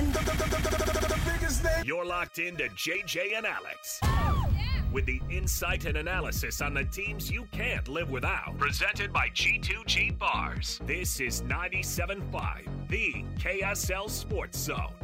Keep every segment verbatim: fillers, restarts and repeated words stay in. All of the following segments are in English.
And the, the, the, the, the biggest name. You're locked into J J and Alex. With the insight and analysis on the teams you can't live without. Presented by G two G Bars. This is ninety-seven point five, the K S L Sports Zone.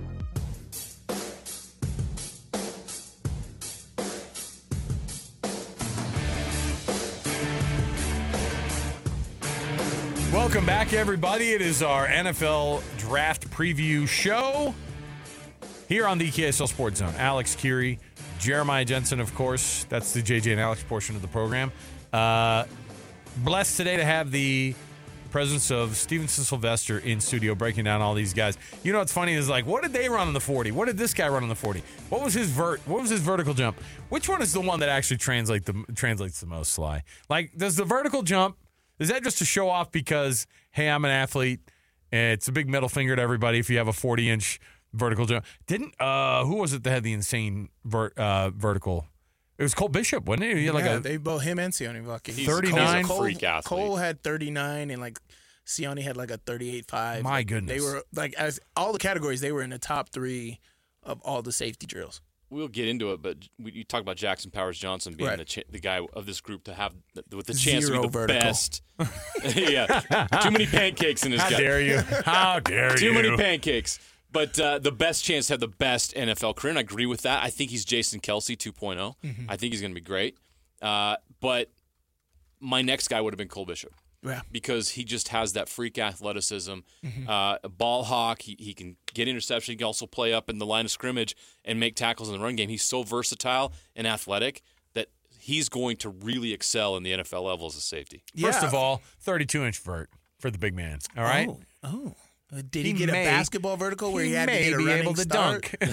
Welcome back, everybody. It is our N F L Draft Preview Show here on the K S L Sports Zone. Alex Curie, Jeremiah Jensen, of course. That's the J J and Alex portion of the program. Uh, blessed today to have the presence of Stevenson Sylvester in studio breaking down all these guys. You know what's funny is, like, what did they run on the forty? What did this guy run on the forty? What was his vert? What was his vertical jump? Which one is the one that actually translate the, translates the most, Sly? Like, does the vertical jump, is that just to show off because, hey, I'm an athlete, and it's a big middle finger to everybody if you have a forty-inch vertical jump? Didn't, uh, who was it that had the insane vert, uh, vertical? It was Cole Bishop, wasn't it? He had like yeah, a they both, him and Sione Vaki. thirty-nine Cole, freak athlete. Cole had thirty-nine, and like Sione had like a thirty-eight five. My goodness. They were like, as all the categories, they were in the top three of all the safety drills. We'll get into it, but we, you talk about Jackson Powers Johnson being Right. the ch- the guy of this group to have the, with the chance Zero to be the vertical. best. Yeah, too many pancakes in his How gut. dare you? How dare Too you? many pancakes. But uh, the best chance to have the best N F L career, and I agree with that. I think he's Jason Kelsey two point oh. Mm-hmm. I think he's going to be great. Uh, but my next guy would have been Cole Bishop. Yeah. Because he just has that freak athleticism, Mm-hmm. uh, a ball hawk. He, he can get interception. He can also play up in the line of scrimmage and make tackles in the run game. He's so versatile and athletic that he's going to really excel in the N F L level as a safety. First Yeah. of all, thirty-two inch vert for the big man. All right. Oh. oh. Uh, Did he, He get may- a basketball vertical where he, had may to get a be running able to start? dunk.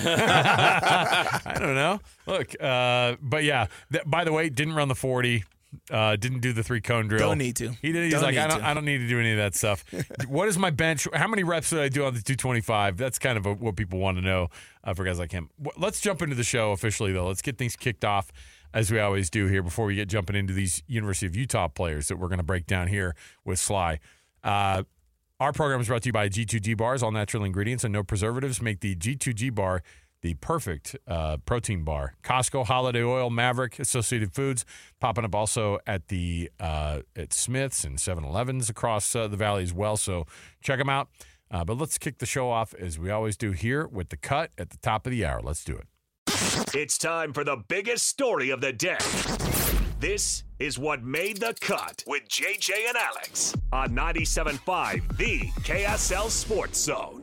I don't know. Look, uh, but yeah. Th- by the way, didn't run the forty. Uh, didn't do the three cone drill. Don't need to. He did. He's Don't like, I need don't. to. I don't need to do any of that stuff. What is my bench? How many reps did I do on the two twenty-five? That's kind of a, what people want to know uh, for guys like him. W- Let's jump into the show officially, though. Let's get things kicked off as we always do here before we get jumping into these University of Utah players that we're going to break down here with Sly. Uh, Our program is brought to you by G two G Bars. All natural ingredients and no preservatives make the G two G Bar the perfect uh, protein bar. Costco, Holiday Oil, Maverick, Associated Foods, popping up also at the uh, at Smith's and seven elevens across uh, the valley as well. So check them out. Uh, but let's kick the show off as we always do here with the cut at the top of the hour. Let's do it. It's time for the biggest story of the day. This is what made the cut with J J and Alex on ninety-seven point five, the K S L Sports Zone.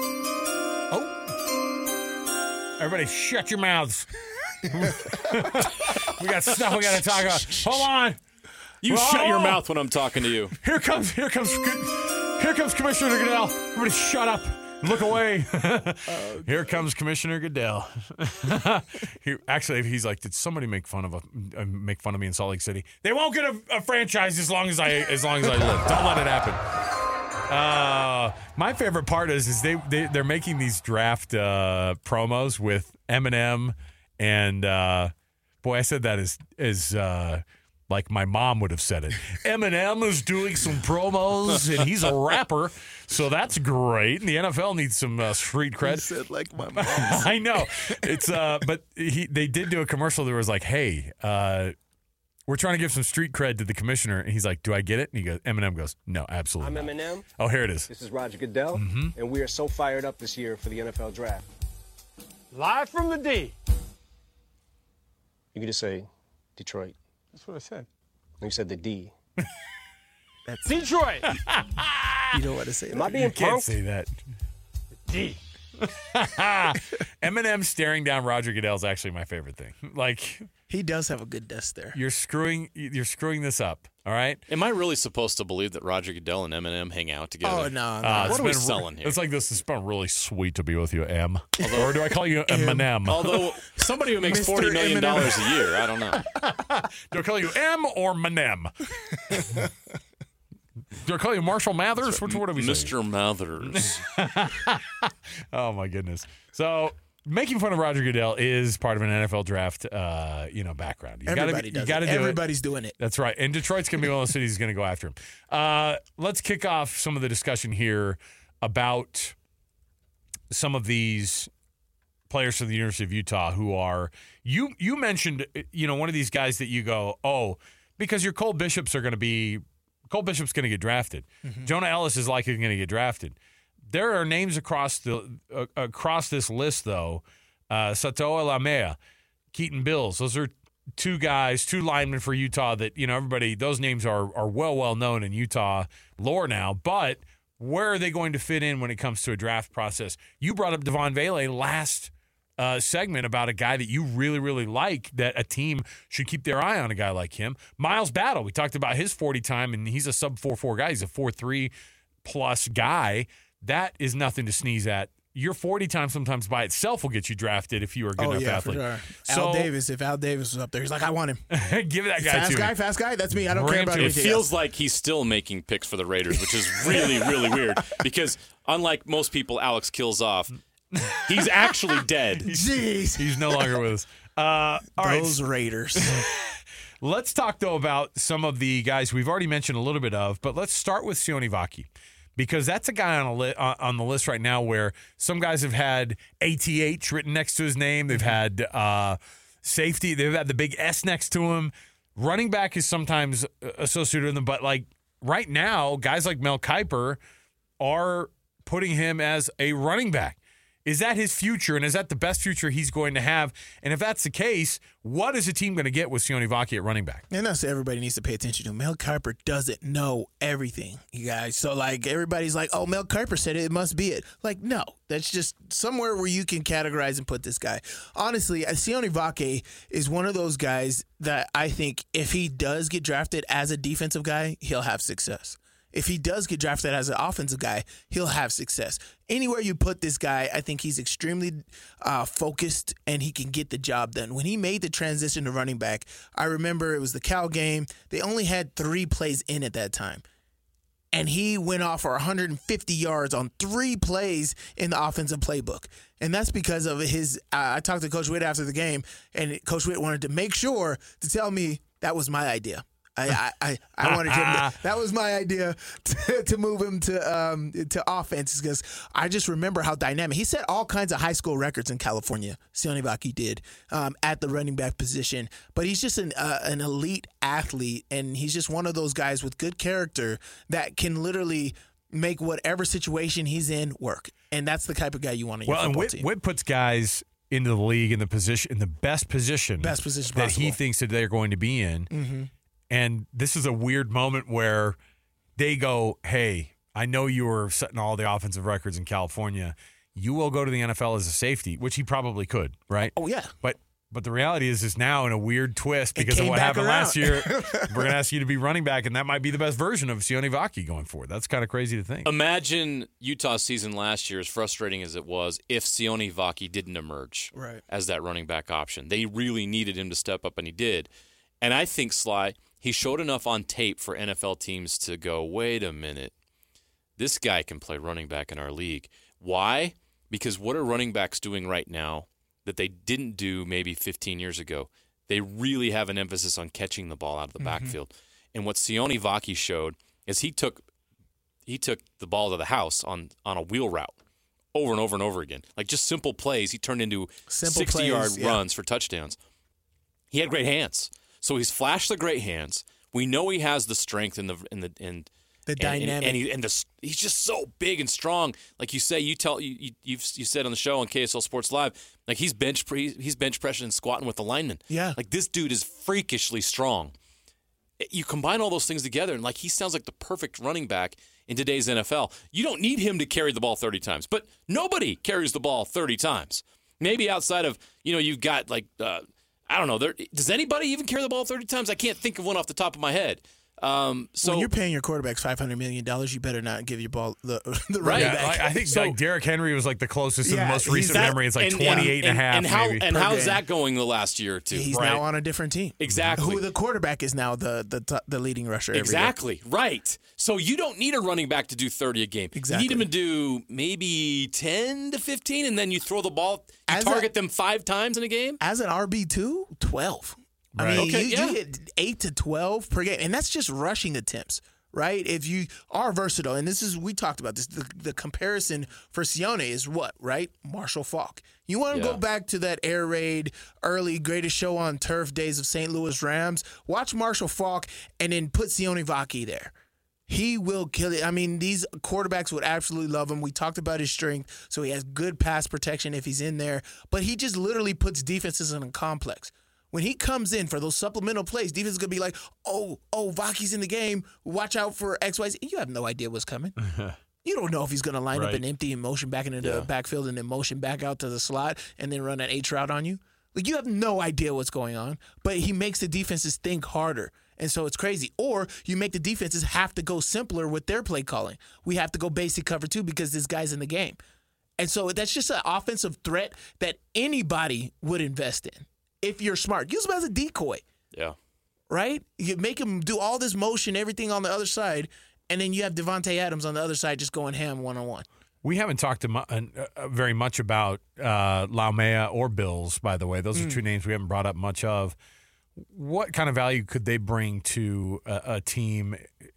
Oh. Everybody shut your mouths. we got stuff we got to talk about. Hold on. You Whoa. shut your mouth when I'm talking to you. Here comes, here comes, here comes Commissioner Goodell. Everybody shut up. Look away. Here comes Commissioner Goodell. he, actually, he's like, did somebody make fun of a, uh, make fun of me in Salt Lake City? They won't get a, a franchise as long as I as long as I live. Don't let it happen. Uh, my favorite part is is they, they they're making these draft uh, promos with Eminem and uh, boy, I said that as as uh, like my mom would have said it. Eminem is doing some promos and he's a rapper, so that's great. And the N F L needs some uh, street cred. He said like my mom. I know it's uh, but he they did do a commercial that was like, hey, uh. We're trying to give some street cred to the commissioner. And he's like, do I get it? And he goes, Eminem goes, no, absolutely I'm not. Eminem. Oh, here it is. This is Roger Goodell, Mm-hmm. and we are so fired up this year for the N F L draft. Live from the D. You can just say Detroit. That's what I said. You said the D. Detroit. You don't want to say Am I that. being Can't punked? say that. D. Eminem staring down Roger Goodell is actually my favorite thing. Like, He does have a good desk there. you're screwing, you're screwing this up. All right. Am I really supposed to believe that Roger Goodell and Eminem hang out together? Oh, no, no. Uh, What it's are we been- selling here? It's like this. It's been really sweet to be with you, M. Or do I call you Eminem? Although somebody who makes Mister forty million dollars Eminem. a year, I don't know. Do I call you M or Manem? Do I call you Marshall Mathers? Which one do we say? Mister Mathers. Oh my goodness. So making fun of Roger Goodell is part of an N F L draft, uh, you know, background. You Everybody gotta, does you gotta it. do Everybody's doing it. That's right. And Detroit's going to be one of those cities who's going to go after him. Uh, let's kick off some of the discussion here about some of these players from the University of Utah who are you you mentioned you know one of these guys that you go, oh, because your Cole Bishops are going to be Cole Bishop's going to get drafted. Mm-hmm. Jonah Ellis is likely going to get drafted. There are names across the uh, across this list though. Uh, Satoa Lamea, Keaton Bills. Those are two guys, two linemen for Utah that, you know, everybody, those names are are well, well known in Utah lore now. But where are they going to fit in when it comes to a draft process? You brought up Devon Vele last uh, segment about a guy that you really, really like, that a team should keep their eye on a guy like him. Miles Battle, we talked about his forty time, and he's a sub four four guy. He's a four three plus guy. That is nothing to sneeze at. Your forty time sometimes by itself will get you drafted if you are a good oh, enough yeah, athlete. For sure. So, Al Davis, if Al Davis was up there, he's like, I want him. Give that guy fast to guy, me. fast guy. That's me. I don't Bring care him about to me. It anything feels else. like he's still making picks for the Raiders, which is really, really weird. Because unlike most people Alex kills off, he's actually dead. Jeez. He's no longer with us. Uh, all right. Those Raiders. Let's talk, though, about some of the guys we've already mentioned a little bit of, but let's start with Sione Vaki, because that's a guy on a li- on the list right now where some guys have had A T H written next to his name. They've had uh, safety. They've had the big S next to him. Running back is sometimes associated with them, but like right now, guys like Mel Kiper are putting him as a running back. Is that his future, and is that the best future he's going to have? And if that's the case, what is a team going to get with Sione Vaki at running back? And that's what everybody needs to pay attention to. Mel Kiper doesn't know everything, you guys. So, like, everybody's like, oh, Mel Kiper said it, it must be it. Like, no, that's just somewhere where you can categorize and put this guy. Honestly, Sione Vaki is one of those guys that I think if he does get drafted as a defensive guy, he'll have success. If he does get drafted as an offensive guy, he'll have success. Anywhere you put this guy, I think he's extremely uh, focused and he can get the job done. When he made the transition to running back, I remember it was the Cal game. They only had three plays in at that time. And he went off for one hundred fifty yards on three plays in the offensive playbook. And that's because of his uh, – I talked to Coach Witt after the game, and Coach Witt wanted to make sure to tell me that was my idea. I, I, I wanted him to, that was my idea to, to move him to um, to offense, because I just remember how dynamic. He set all kinds of high school records in California, Sione Vaki did, um, at the running back position. But he's just an uh, an elite athlete, and he's just one of those guys with good character that can literally make whatever situation he's in work. And that's the type of guy you want in your well, football and Witt, team. Witt puts guys into the league in the position in the best position, Best position that possible. he thinks that they're going to be in. Mm-hmm. And this is a weird moment where they go, hey, I know you were setting all the offensive records in California. You will go to the N F L as a safety, which he probably could, right? Oh, yeah. But but the reality is, is now in a weird twist It because of came what back happened around. last year. We're going to ask you to be running back, and that might be the best version of Sione Vaki going forward. That's kind of crazy to think. Imagine Utah's season last year, as frustrating as it was, if Sione Vaki didn't emerge Right. as that running back option. They really needed him to step up, and he did. And I think, Sly, he showed enough on tape for N F L teams to go, wait a minute, this guy can play running back in our league. Why? Because what are running backs doing right now that they didn't do maybe fifteen years ago? They really have an emphasis on catching the ball out of the mm-hmm. backfield. And what Sione Vaki showed is he took he took the ball to the house on, on a wheel route over and over and over again. Like just simple plays, he turned into sixty-yard yeah. runs for touchdowns. He had great hands. So he's flashed the great hands. We know he has the strength and the and the and The and, dynamic. and, and, he, and the, he's just so big and strong. Like you say, you tell you you you've, you said on the show on K S L Sports Live, like he's bench he's bench pressing and squatting with the linemen. Yeah, like this dude is freakishly strong. You combine all those things together, and like he sounds like the perfect running back in today's N F L. You don't need him to carry the ball thirty times, but nobody carries the ball thirty times. Maybe outside of you know you've got like. Uh, I don't know. There, does anybody even carry the ball thirty times? I can't think of one off the top of my head. Um, so when you're paying your quarterbacks five hundred million dollars, you better not give your ball the, the Right. running Yeah, back. like, I think So- like Derrick Henry was like the closest in Yeah, the most he's recent that- memory. It's like and- twenty-eight and, and, a half, and how maybe. and per how's game. that going the last year or two? He's right? now on a different team. Exactly. Who the quarterback is now the the t- the leading rusher. every year. Exactly. Right. So you don't need a running back to do thirty a game. Exactly. You need him to do maybe ten to fifteen, and then you throw the ball, you As target a- them five times in a game. As an R B two, twelve. I Right. mean, Okay, you, yeah. you get eight to twelve per game, and that's just rushing attempts. right? If you are versatile, and this is, we talked about this, the, the comparison for Sione is what, right? Marshall Faulk. You want to Yeah. go back to that air raid, early greatest show on turf days of Saint Louis Rams, watch Marshall Faulk and then put Sione Vaki there. He will kill it. I mean, these quarterbacks would absolutely love him. We talked about his strength, so he has good pass protection if he's in there, but he just literally puts defenses in a complex. When he comes in for those supplemental plays, defense is going to be like, oh, oh, Vaki's in the game. Watch out for X, Y, Z. You have no idea what's coming. You don't know if he's going to line Right. up an empty and motion back into Yeah. the backfield and then motion back out to the slot and then run an H route on you. Like, you have no idea what's going on, but he makes the defenses think harder. And so it's crazy. Or you make the defenses have to go simpler with their play calling. We have to go basic cover two because this guy's in the game. And so that's just an offensive threat that anybody would invest in. If you're smart, use him as a decoy, Yeah. right? You make him do all this motion, everything on the other side, and then you have Devontae Adams on the other side just going ham one-on-one. We haven't talked to mu- uh, uh, very much about uh, Laumea or Bills, by the way. Those are two names we haven't brought up much of. What kind of value could they bring to a, a team?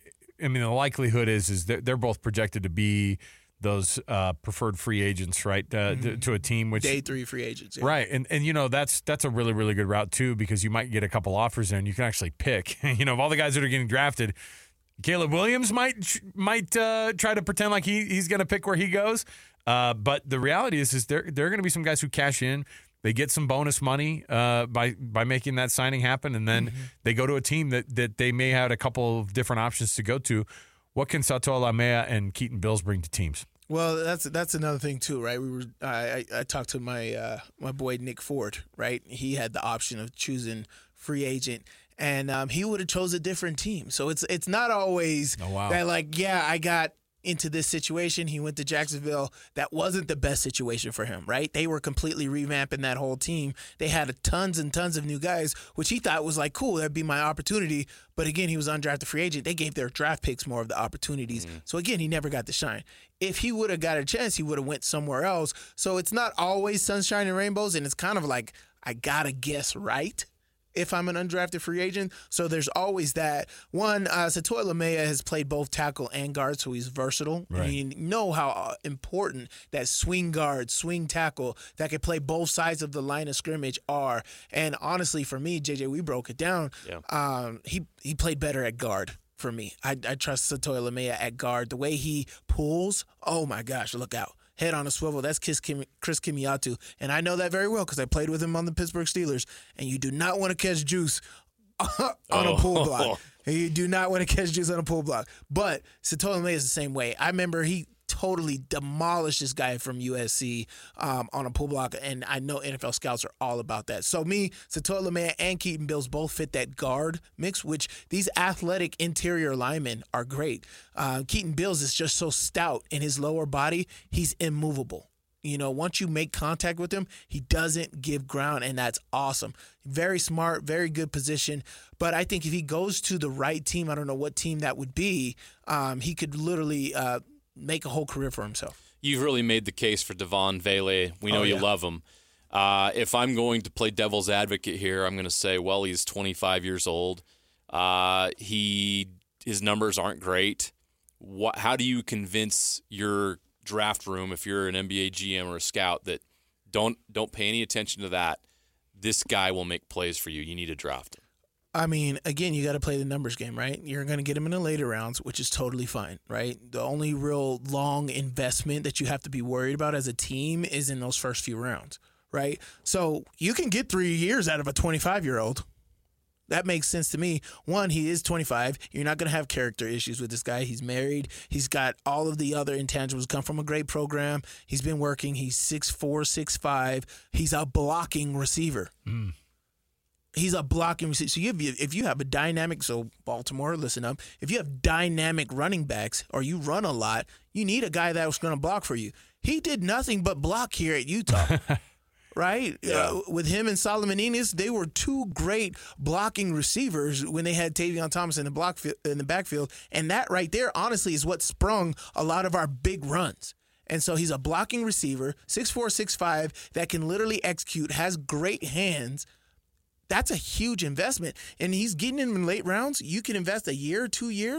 I mean, the likelihood is is they're, they're both projected to be those uh, preferred free agents, right, uh, to, to a team which Day three free agents. Yeah. right, and and you know that's that's a really really good route too because you might get a couple offers there and you can actually pick. You know, of all the guys that are getting drafted, Caleb Williams might might uh, try to pretend like he he's going to pick where he goes, uh, but the reality is is there there are going to be some guys who cash in. They get some bonus money uh, by by making that signing happen, and then Mm-hmm. they go to a team that that they may have a couple of different options to go to. What can Satoa Laumea and Keaton Bills bring to teams? Well, that's that's another thing too, right? We were I I, I talked to my uh, my boy Nick Ford, right? He had the option of choosing free agent, and um, he would have chose a different team. So it's it's not always Oh, wow. that like yeah, I got into this situation. He went to Jacksonville. That wasn't the best situation for him, right? They were completely revamping that whole team. They had a tons and tons of new guys, which he thought was like, cool, that'd be my opportunity. But again, he was undrafted free agent. They gave their draft picks more of the opportunities. So again, he never got to shine. If he would have got a chance, he would have went somewhere else. So it's not always sunshine and rainbows, and it's kind of like, I gotta guess right if I'm an undrafted free agent. So there's always that. One, uh, Satoa Laumea has played both tackle and guard, so he's versatile. Right. And you know how uh, important that swing guard, swing tackle that can play both sides of the line of scrimmage are. And honestly, for me, J J, we broke it down. Yeah. Um, he he played better at guard for me. I, I trust Satoa Laumea at guard. The way he pulls, oh my gosh, look out. Head on a swivel. That's Chris, Kim, Chris Kimiatu. And I know that very well because I played with him on the Pittsburgh Steelers. And you do not want to catch juice on Oh. a pull block. You do not want to catch juice on a pull block. But Satoa Laumea is the same way. I remember he totally demolished this guy from U S C um, on a pull block, and I know N F L scouts are all about that. So me, Satoa Laumea, and Keaton Bills both fit that guard mix, which these athletic interior linemen are great. Uh, Keaton Bills is just so stout in his lower body, he's immovable. You know, once you make contact with him, he doesn't give ground, and that's awesome. Very smart, very good position. But I think if he goes to the right team, I don't know what team that would be, um, he could literally uh, make a whole career for himself. You've really made the case for Devon Vele. We know Oh, you yeah. love him. Uh, if I'm going to play devil's advocate here, I'm going to say, well, he's twenty-five years old. Uh, he his numbers aren't great. What? How do you convince your draft room, if you're an N B A G M or a scout, that don't don't pay any attention to that? This guy will make plays for you. You need to draft him. I mean, again, you got to play the numbers game, right? You're going to get him in the later rounds, which is totally fine, right? The only real long investment that you have to be worried about as a team is in those first few rounds, right? So you can get three years out of a twenty-five-year-old. That makes sense to me. One, he is twenty-five. You're not going to have character issues with this guy. He's married. He's got all of the other intangibles. Come from a great program. He's been working. He's six four, six five. He's a blocking receiver. Mm. He's a blocking receiver. So you have, if you have a dynamic, so Baltimore, listen up. If you have dynamic running backs or you run a lot, you need a guy that's going to block for you. He did nothing but block here at Utah. Right? Yeah. Uh, with him and Solomon Enos, they were two great blocking receivers when they had Tavion Thomas in the block fi- in the backfield. And that right there, honestly, is what sprung a lot of our big runs. And so he's a blocking receiver, six four, six five, that can literally execute, has great hands. That's a huge investment. And he's getting him in late rounds. You can invest a year, two years.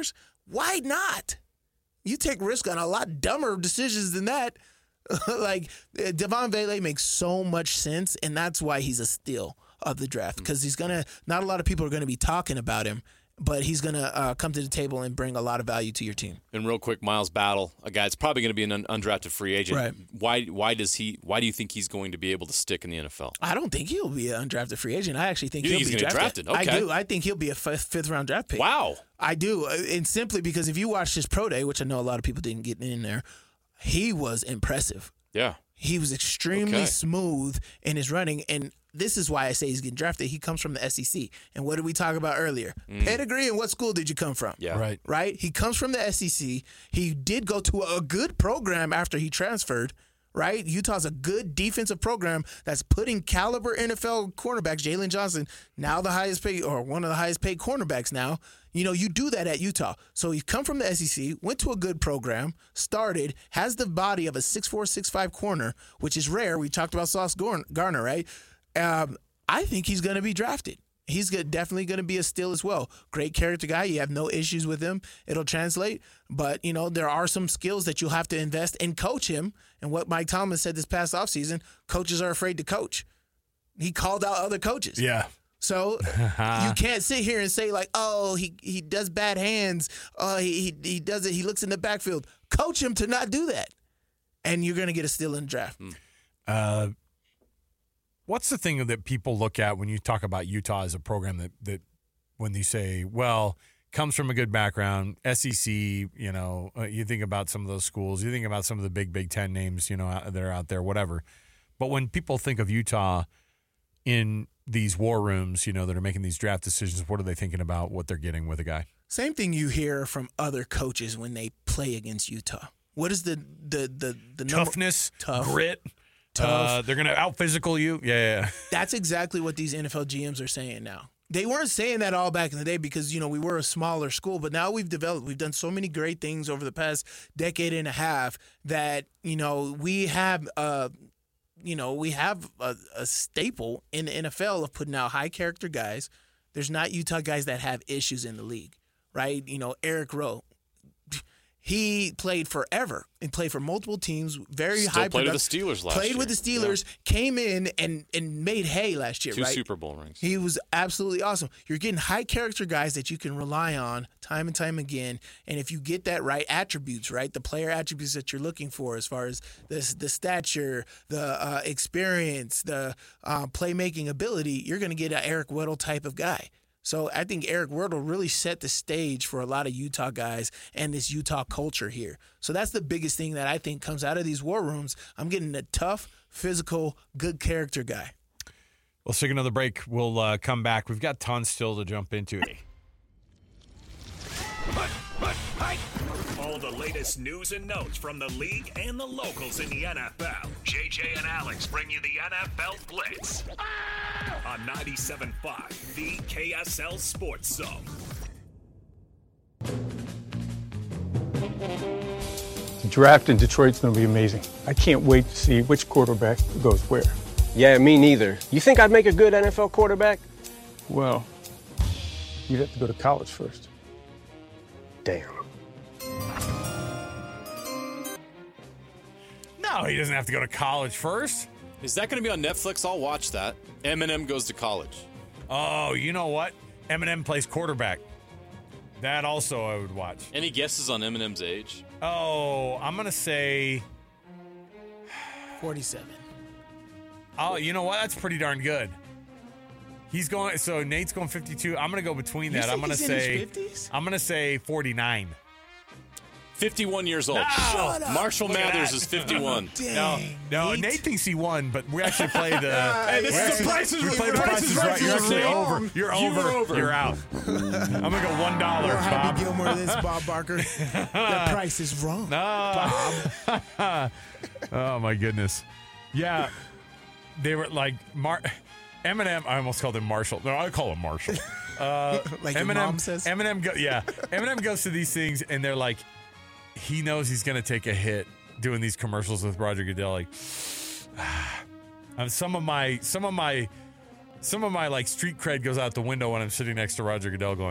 Why not? You take risk on a lot dumber decisions than that. Like, Devon Vele makes so much sense, and that's why he's a steal of the draft, because he's going to – not a lot of people are going to be talking about him, but he's going to uh, come to the table and bring a lot of value to your team. And real quick, Miles Battle, a guy that's probably going to be an un- undrafted free agent. Right. Why Why does he? Why do you think he's going to be able to stick in the N F L? I don't think he'll be an undrafted free agent. I actually think You he'll think be he's gonna drafted. get drafted? Okay. I do. I think he'll be a f- fifth-round draft pick. Wow. I do, and simply because if you watch his pro day, which I know a lot of people didn't get in there, he was impressive. Yeah. He was extremely Okay. smooth in his running, and this is why I say he's getting drafted. He comes from the S E C. And what did we talk about earlier? Mm. Pedigree, and what school did you come from? Yeah. Right. Right? He comes from the S E C. He did go to a good program after he transferred, right? Utah's a good defensive program that's putting caliber N F L cornerbacks, Jalen Johnson, now the highest paid, or one of the highest paid cornerbacks now. You know, you do that at Utah. So you come from the S E C, went to a good program, started, has the body of a six four, six five corner, which is rare. We talked about Sauce Gardner, right? Um, I think he's going to be drafted. He's go- definitely going to be a steal as well. Great character guy. You have no issues with him. It'll translate. But, you know, there are some skills that you'll have to invest and coach him. And what Mike Tomlin said this past offseason, coaches are afraid to coach. He called out other coaches. Yeah. So you can't sit here and say like, oh, he, he does bad hands. Oh, he, he he does it. He looks in the backfield. Coach him to not do that, and you're going to get a steal in the draft. Uh, what's the thing that people look at when you talk about Utah as a program that, that when you say, well, comes from a good background, S E C, you know, uh, you think about some of those schools, you think about some of the big Big Ten names, you know, out- that are out there, whatever. But when people think of Utah in these war rooms, you know, that are making these draft decisions, what are they thinking about what they're getting with a guy? Same thing you hear from other coaches when they play against Utah. What is the the the the number? Toughness, Tough. grit. Tough. Uh, they're going to out physical you. Yeah, yeah, yeah. That's exactly what these N F L G Ms are saying now. They weren't saying that all back in the day because, you know, we were a smaller school, but now we've developed, we've done so many great things over the past decade and a half that, you know, we have, uh, you know, we have a, a staple in the N F L of putting out high character guys. There's not Utah guys that have issues in the league, right? You know, Eric Rowe. He played forever and played for multiple teams. Very Still high. played with product- the Steelers last Played year. with the Steelers. Came in and and made hay last year. Two right? Super Bowl rings. He was absolutely awesome. You're getting high character guys that you can rely on time and time again. And if you get that right attributes, right, the player attributes that you're looking for, as far as the the stature, the uh, experience, the uh, playmaking ability, you're going to get an Eric Weddle type of guy. So I think Eric Weddle really set the stage for a lot of Utah guys and this Utah culture here. So that's the biggest thing that I think comes out of these war rooms. I'm getting a tough, physical, good character guy. Let's take another break. We'll uh, come back. We've got tons still to jump into. All the latest news and notes from the league and the locals in the N F L. J J and Alex bring you the N F L Blitz on ninety-seven point five, the K S L Sports Zone. The draft in Detroit's going to be amazing. I can't wait to see which quarterback goes where. Yeah, me neither. You think I'd make a good N F L quarterback? Well, you'd have to go to college first. Damn. No, he doesn't have to go to college first. Is that going to be on Netflix? I'll watch that. Eminem goes to college. Oh, you know what? Eminem plays quarterback. That also I would watch. Any guesses on Eminem's age? Oh, I'm going to say, forty-seven. oh, you know what? That's pretty darn good. He's going, so Nate's going fifty-two. I'm going to go between You that. I'm think going to he's in his say, fifties? I'm going to say forty-nine. fifty-one years old. Shut up. Marshall Look at Mathers that. is fifty-one. No, Dang, no, Nate. Nate. thinks he won, but we actually played the. Hey, this we is the actually- Price is we Right. played the Price Price is is Right. Right. You're actually You're over. wrong. You're You over. were over. You're out. I'm gonna go one dollar, Or Happy Bob. Gilmore this, Bob Barker. The price is wrong. No. Oh my goodness. Yeah, they were like Mar- Eminem. I almost called him Marshall. No, I call him Marshall. Uh, Like your Eminem. mom says? Eminem. Go, yeah, Eminem goes to these things, and they're like, he knows he's gonna take a hit doing these commercials with Roger Goodell. Like, um, some of my, some of my, some of my like street cred goes out the window when I'm sitting next to Roger Goodell, going,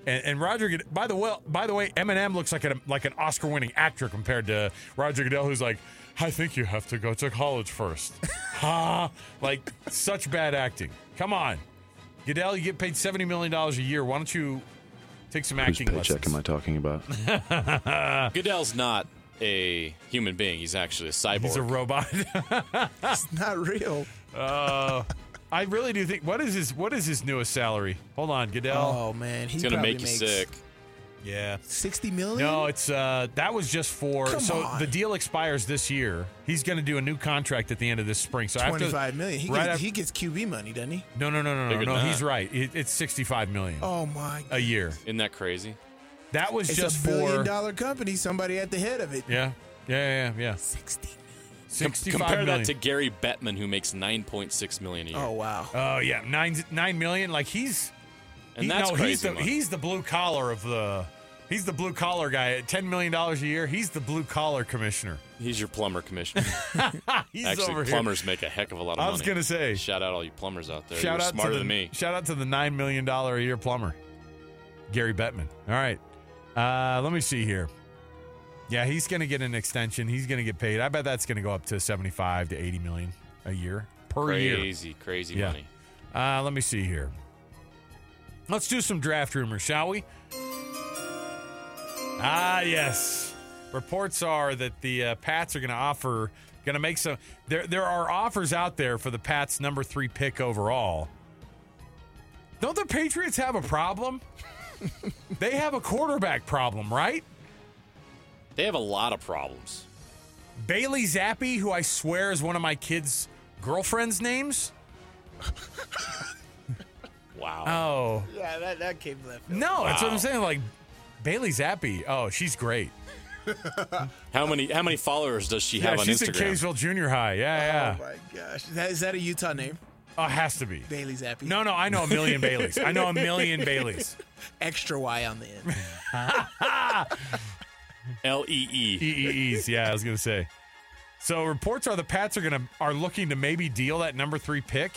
And, and Roger Goodell, by the way, by the way, Eminem looks like an like an Oscar-winning actor compared to Roger Goodell, who's like, I think you have to go to college first. Ha! Like, such bad acting. Come on. Goodell, you get paid seventy million dollars a year. Why don't you take some Whose acting paycheck lessons? am I talking about? Goodell's not a human being. He's actually a cyborg. He's a robot. It's not real. uh, I really do think. What is his What is his newest salary? Hold on, Goodell. Oh man, he It's gonna probably make you makes sick. Yeah. Sixty million. No, it's uh that was just for Come so on. the deal expires this year. He's going to do a new contract at the end of this spring. So after, twenty-five million. He, right gets, after- he gets Q B money, doesn't he? No, no, no, no, no, Bigger no. than He's that. right. It, it's sixty-five million Oh my. a year. Isn't that crazy? That was It's just a billion for dollar company. Somebody at the head of it. yeah, yeah, yeah, yeah. Sixty million. Sixty-five Compare million. that to Gary Bettman, who makes nine point six million dollars a year. Oh wow. Oh yeah, nine nine million. Like he's And he- that's no, crazy he's the money. he's the blue collar of the he's the blue collar guy at ten million dollars a year. He's the blue collar commissioner. He's your plumber commissioner. He's Actually, over plumbers make a heck of a lot of I money. was gonna say. Shout out all you plumbers out there. Shout You're out smarter to the, than me. Shout out to the nine million dollar a year plumber, Gary Bettman. All right, uh, let me see here. Yeah, he's going to get an extension. He's going to get paid. I bet that's going to go up to seventy-five to eighty million a year per year. Crazy, crazy Yeah. money. Uh, let me see here. Let's do some draft rumors, shall we? Ah, yes. Reports are that the uh, Pats are going to offer, going to make some. There, there are offers out there for the Pats' number three pick overall. Don't the Patriots have a problem? They have a quarterback problem, right? They have a lot of problems. Bailey Zappi, who I swear is one of my kids' girlfriends' names. Wow. Oh. Yeah, that, that came left. field. No, that's what Wow. I'm saying. Like, Bailey Zappi. Oh, she's great. How many how many followers does she Yeah, have on she's Instagram? at Kaysville Junior High. Yeah, Oh yeah. my gosh. That, is that a Utah name? Oh, it has to be. Bailey Zappi. No, no, I know a million Baileys. I know a million Baileys. Extra Y on the end. L E E. E E Es. Yeah, I was gonna say. So reports are the Pats are gonna are looking to maybe deal that number three pick.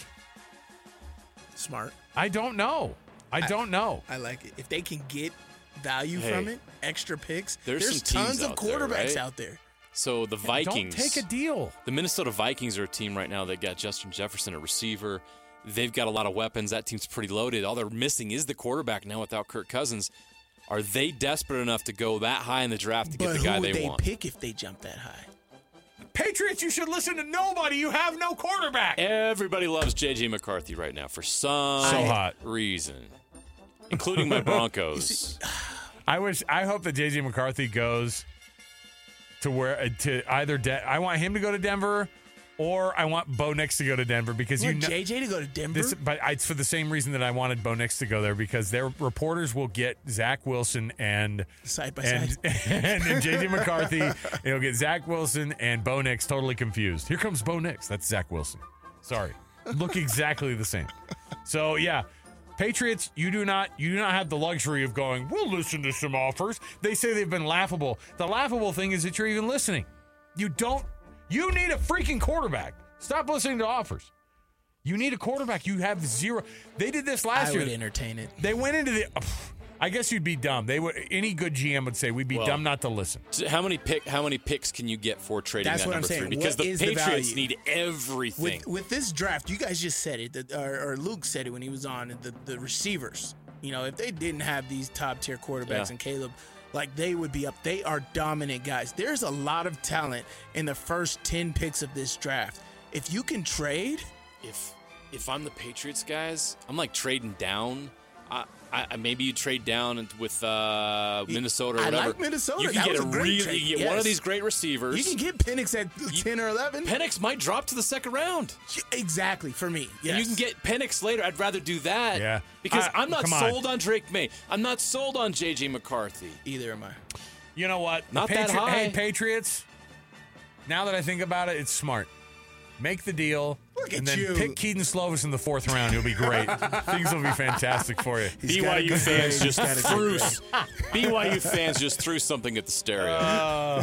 Smart. I don't know. I don't know. I like it. If they can get value Hey, from it, extra picks. there's There's, some teams tons of out there, quarterbacks right? out there. So the Vikings. Don't take a deal. The Minnesota Vikings are a team right now that got Justin Jefferson at receiver. They've got a lot of weapons. That team's pretty loaded. All they're missing is the quarterback now without Kirk Cousins. Are they desperate enough to go that high in the draft to But get the who guy would they, they want? pick if they jump that high? Patriots, you should listen to nobody. You have no quarterback. Everybody loves J J McCarthy right now for some So hot. reason, including my Broncos. I wish. I hope that J J McCarthy goes to where uh, to either. De- I want him to go to Denver, or I want Bo Nix to go to Denver because You you want know J J to go to Denver? this. But it's for the same reason that I wanted Bo Nix to go there because their reporters will get Zach Wilson and Side by and, side. and then J J McCarthy. It'll get Zach Wilson and Bo Nix totally confused. Here comes Bo Nix. That's Zach Wilson. Sorry, look exactly the same. So yeah. Patriots, you do not you do not have the luxury of going, we'll listen to some offers. They say they've been laughable. The laughable thing is that you're even listening. You don't you need a freaking quarterback. Stop listening to offers. You need a quarterback. You have zero. They did this last I year. would entertain it. They went into the I guess you'd be dumb. They would any good G M would say we'd be Well, dumb not to listen. So how many pick? How many picks can you get for trading That's that what I'm number saying. three? Because What the is the Patriots value? need everything. With with this draft, you guys just said it, that, or, or Luke said it when he was on the the receivers. You know, if they didn't have these top tier quarterbacks Yeah. and Caleb, like they would be up. They are dominant guys. There's a lot of talent in the first ten picks of this draft. If you can trade, if if I'm the Patriots guys, I'm like trading down. I, I maybe you trade down and- with uh, Minnesota or I whatever. like Minnesota. You can That get was a a great really trade. you get one of Yes. these great receivers. you can get Penix at ten or eleven. Penix might drop to the second round. Exactly for me. Yes. And you can get Penix later. I'd rather do that. Yeah. Because I- I'm not come on. sold on Drake May. I'm not sold on J J McCarthy. either am I. You know what? The Not that Patri- high. Hey, Patriots. Now that I think about it, it's smart. Make the deal. Look and at then you. pick Keaton Slovis in the fourth round. You'll be great. Things will be fantastic for you. He's got a B Y U good fans grade. just He's got a good threw grade. B Y U fans just threw something at the stereo. Uh,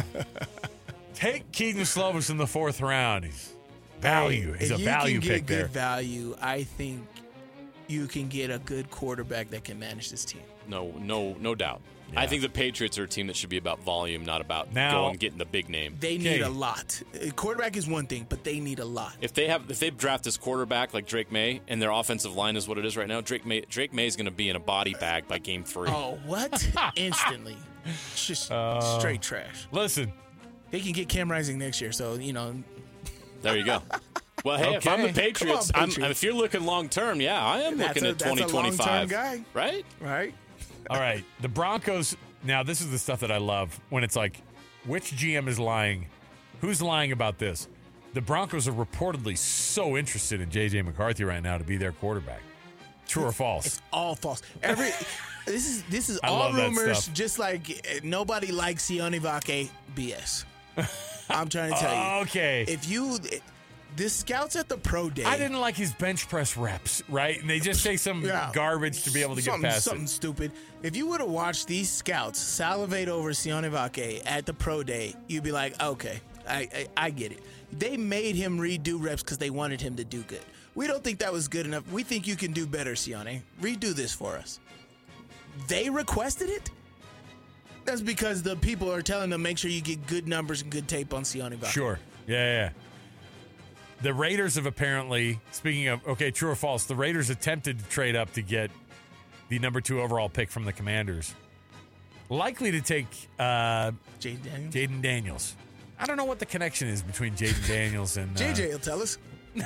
take Keaton Slovis in the fourth round. He's value. He's if a you value can pick get good there. value, I think you can get a good quarterback that can manage this team. No, no, no doubt. Yeah. I think the Patriots are a team that should be about volume, not about Now- going and getting the big name. They Okay. need a lot. Uh, Quarterback is one thing, but they need a lot. If they have, if they draft this quarterback like Drake May, and their offensive line is what it is right now, Drake May, Drake May is going to be in a body bag by game three. Oh, what? Instantly. Just Uh, straight trash. Listen, They can get Cam Rising next year, so, you know, There you go. Well, hey, if I'm the Okay. Patriots, Come on, I'm, Patriots. if you're looking long term, yeah, I am That's looking a- at that's a twenty twenty-five. long-term guy. Right? right? all right, the Broncos. Now, this is the stuff that I love when it's like, which G M is lying? Who's lying about this? The Broncos are reportedly so interested in J J McCarthy right now to be their quarterback. True or false? It's all false. Every this is this is I all love that rumors. stuff. Just like uh, nobody likes Sione Vake B S. I'm trying to tell you. Okay. If you the scouts at the pro day, I didn't like his bench press reps, right? And they just say some Yeah. garbage to be able to get something, past something it. stupid. If you would have watched these scouts salivate over Sione Vake at the pro day, you'd be like, okay, I I, I get it. They made him redo reps because they wanted him to do good. We don't think that was good enough. We think you can do better, Sione. Redo this for us. They requested it? That's because the people are telling them make sure you get good numbers and good tape on Sione Vake. Sure. Yeah, yeah, yeah. The Raiders have apparently, speaking of, okay, true or false, the Raiders attempted to trade up to get the number two overall pick from the Commanders. Likely to take uh, Jaden Daniels? Jaden Daniels. I don't know what the connection is between Jaden Daniels and... Uh, J J will tell us.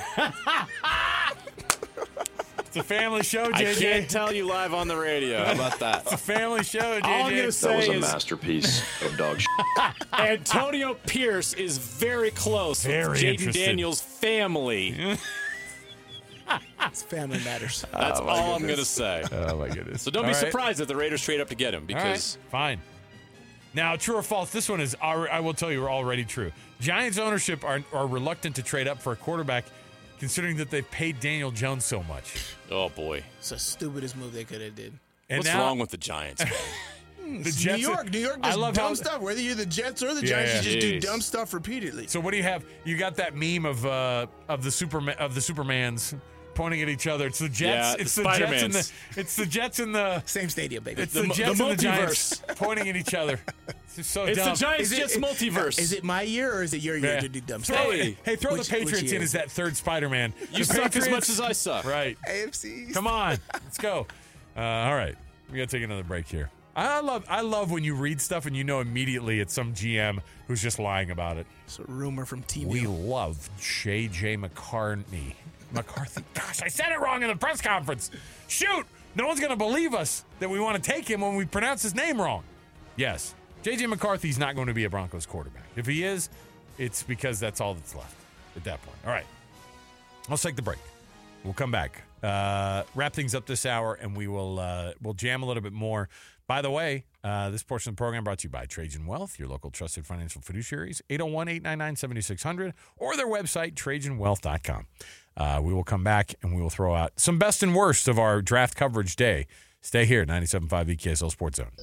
It's a family show, I J J. can't tell you live on the radio. How about that? It's a family show, J J. All I'm gonna That say was a is masterpiece of dog shit. Antonio Pierce is very close Very with Jaden interested. Daniels' family. It's family matters. That's all I'm gonna say. Oh, my goodness. So don't All be right. surprised if the Raiders trade up to get him All right, because fine. Now, true or false, this one is, al- I will tell you, already true. Giants ownership are, are reluctant to trade up for a quarterback considering that they've paid Daniel Jones so much. oh boy, It's the stupidest move they could have did. And what's now, wrong with the Giants? man? the It's Jets New are- York, New York I does love dumb how- stuff. Whether you're the Jets or the Yeah, Giants, yeah. you just do Jeez. dumb stuff repeatedly. So what do you have? You got that meme of uh, of the Superman of the Supermans pointing at each other. It's the Jets. Yeah, it's the the Jets and Spider-Mans. the it's the Jets and the Same stadium, baby. it's The the, mu- Jets the and the Giants multiverse. pointing at each other. It's so It's dumb. the Giants Is it- Jets multiverse. Is it my year or is it your year Yeah. to do dumb Throw stuff? it- Hey. hey, throw Which- the Patriots which in year? as that third Spider-Man. You The suck as Patriots- much as I suck. Right. A F C. Come on, let's go. Uh, all right, we gotta take another break here. I love I love when you read stuff and you know immediately it's some G M who's just lying about it. It's a rumor from Team We Hill. love J J McCartney. McCarthy. Gosh, I said it wrong in the press conference. Shoot, no one's gonna believe us that we want to take him when we pronounce his name wrong. Yes, J J McCarthy's not going to be a Broncos quarterback. If he is, it's because that's all that's left at that point. All right, let's take the break. We'll come back, uh, wrap things up this hour, and we will uh, we'll jam a little bit more. By the way, uh, this portion of the program brought to you by Trajan Wealth, your local trusted financial fiduciaries, eight oh one, eight nine nine, seven six zero zero, or their website, trajan wealth dot com. Uh, we will come back, and we will throw out some best and worst of our draft coverage day. Stay here, ninety-seven point five E K S L Sports Zone.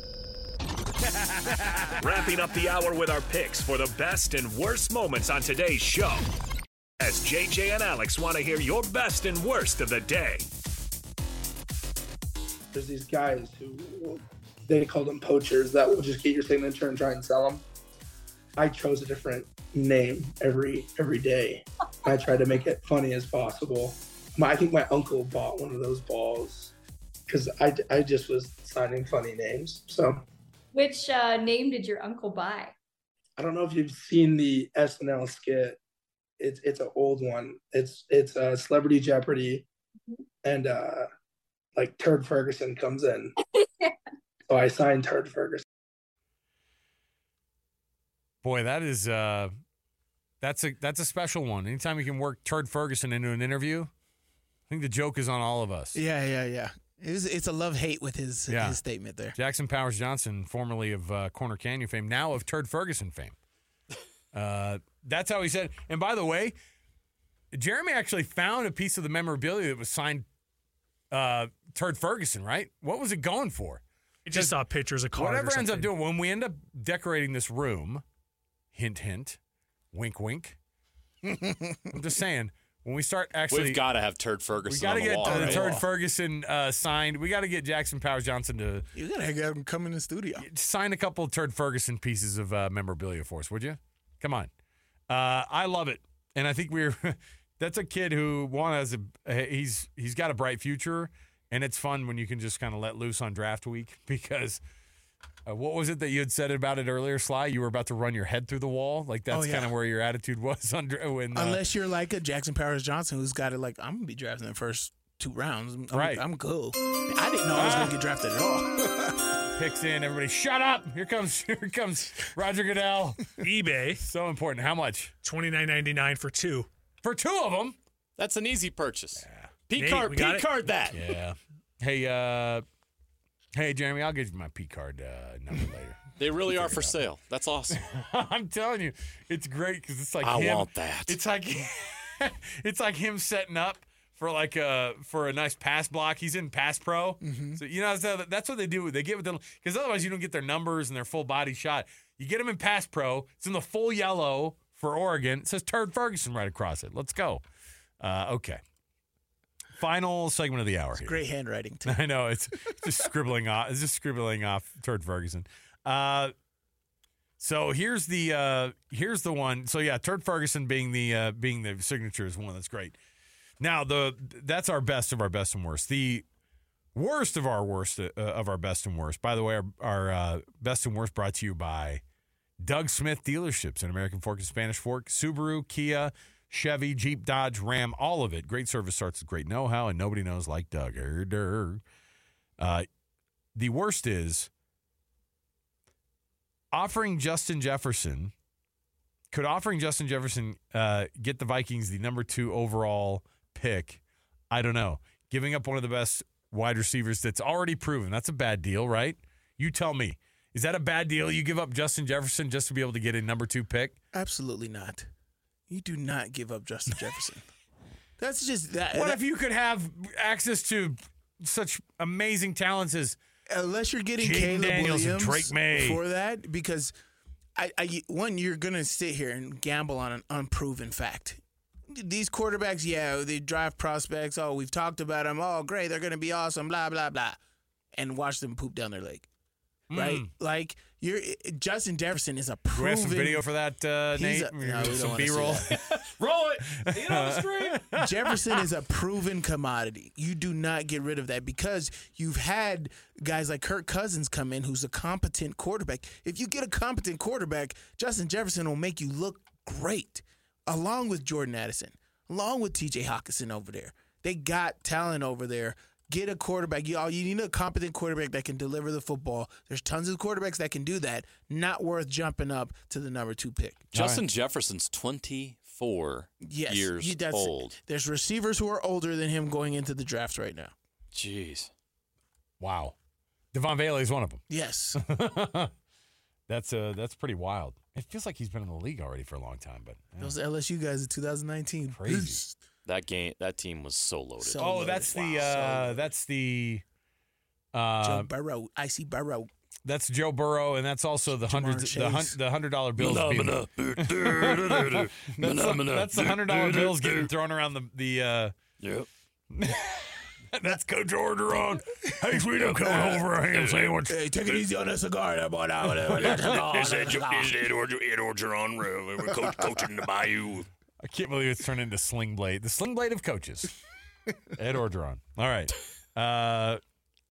Wrapping up the hour with our picks for the best and worst moments on today's show. As J J and Alex want to hear your best and worst of the day. There's these guys who, they call them poachers, that will just get your signature and try and sell them. I chose a different name every every day. I tried to make it funny as possible. My, I think my uncle bought one of those balls because I, I just was signing funny names. So Which uh, name did your uncle buy? I don't know if you've seen the S N L skit. It's it's an old one. It's it's a uh, Celebrity Jeopardy, and uh, like Turd Ferguson comes in. So I signed Turd Ferguson. Boy, that is uh, that's a that's a special one. Anytime you can work Turd Ferguson into an interview, I think the joke is on all of us. Yeah, yeah, yeah. It was, it's a love-hate with his Yeah. his statement there. Jackson Powers Johnson, formerly of uh, Corner Canyon fame, now of Turd Ferguson fame. Uh, that's how he said. And by the way, Jeremy actually found a piece of the memorabilia that was signed uh, Turd Ferguson, right? What was it going for? He just saw pictures of cars. Whatever or ends up something. doing, when we end up decorating this room, hint, hint, wink, wink. I'm just saying, when we start actually, we've got to have Turd Ferguson. We got to on the get wall, uh, right? Turd Ferguson uh, signed. We got to get Jackson Powers Johnson to. You gotta have him come in the studio. Sign a couple of Turd Ferguson pieces of uh, memorabilia for us, would you? Come on. Uh, I love it, and I think we're. That's a kid who one has a he's he's got a bright future, and it's fun when you can just kind of let loose on draft week because. Uh, what was it that you had said about it earlier, Sly? You were about to run your head through the wall. Like that's Oh, yeah. kind of where your attitude was under when. Uh, Unless you're like a Jackson Powers Johnson who's got it like, I'm going to be drafted in the first two rounds. I'm, Right. I'm cool. I didn't know I was going to get drafted at all. picks in. Everybody, shut up! Here comes, here comes Roger Goodell. eBay, so important. How much? twenty-nine ninety-nine for two. For two of them. That's an easy purchase. Yeah. P Nate, card, we P got it? card that. Yeah. Hey, uh, hey, Jeremy, I'll give you my P card uh, number later. They really are for sale. That's awesome. I'm telling you, it's great because it's like I him. want that. It's like it's like him setting up for like a for a nice pass block. He's in Pass Pro, Mm-hmm. so you know so that's what they do. They get with them because otherwise you don't get their numbers and their full body shot. You get them in Pass Pro. It's in the full yellow for Oregon. It says Turd Ferguson right across it. Let's go. Uh, okay. Final segment of the hour. Here. Great handwriting too. I know it's just scribbling off. It's just scribbling off Turd Ferguson. Uh, so here's the uh, here's the one. So yeah, Turd Ferguson being the uh, being the signature is one that's great. Now the that's our best of our best and worst. The worst of our worst uh, of our best and worst. By the way, our, our uh, best and worst brought to you by Doug Smith Dealerships in American Fork and Spanish Fork, Subaru, Kia, Chevy, Jeep, Dodge, Ram, all of it. Great service starts with great know-how, and nobody knows like Doug. Uh, the worst is offering Justin Jefferson. Could offering Justin Jefferson uh, get the Vikings the number two overall pick? I don't know. Giving up one of the best wide receivers that's already proven. That's a bad deal, right? You tell me. Is that a bad deal? You give up Justin Jefferson just to be able to get a number two pick? Absolutely not. You do not give up Justin Jefferson. That's just that. What that, if you could have access to such amazing talents as unless you're getting Jaden Caleb Daniels and Williams Drake May for that? Because I, I, one, you're gonna sit here and gamble on an unproven fact. These quarterbacks, yeah, they drive prospects. Oh, we've talked about them. Oh, great, they're gonna be awesome. Blah blah blah, and watch them poop down their leg. Right, Mm. like you're Justin Jefferson is a Do we proven. have some video for that, uh, He's Nate? a- no, we don't some wanna see B-roll. that. Roll it. See it on the screen. Jefferson is a proven commodity. You do not get rid of that because you've had guys like Kirk Cousins come in who's a competent quarterback. If you get a competent quarterback, Justin Jefferson will make you look great, along with Jordan Addison, along with T J Hawkinson over there. They got talent over there. Get a quarterback. You, you need a competent quarterback that can deliver the football. There's tons of quarterbacks that can do that. Not worth jumping up to the number two pick. Justin Jefferson's twenty-four Yes, years he- that's- old. There's receivers who are older than him going into the draft right now. Jeez. Wow. Devon Bailey is one of them. Yes. That's uh, that's pretty wild. It feels like he's been in the league already for a long time, but yeah. Those L S U guys in two thousand nineteen. Crazy. That game, that team was so loaded. So oh, loaded. that's the Wow. So uh, loaded. that's the Joe uh, Burrow, Icy Burrow. that's Joe Burrow, and that's also the hundreds Chase. the, hun- the hundred dollar bills. being- that's, the, that's the hundred dollar bills getting thrown around the the. Uh, Yep. that's Coach Orgeron. Hey, sweet, I'm coming home for a ham sandwich. Hey, take it easy on that cigar, that boy. Now. Is that, is that Orger, Ed Orgeron? We're coach, coaching the Bayou. I can't believe it's turned into Sling Blade, the Sling Blade of coaches. Ed Orgeron. All right. Uh,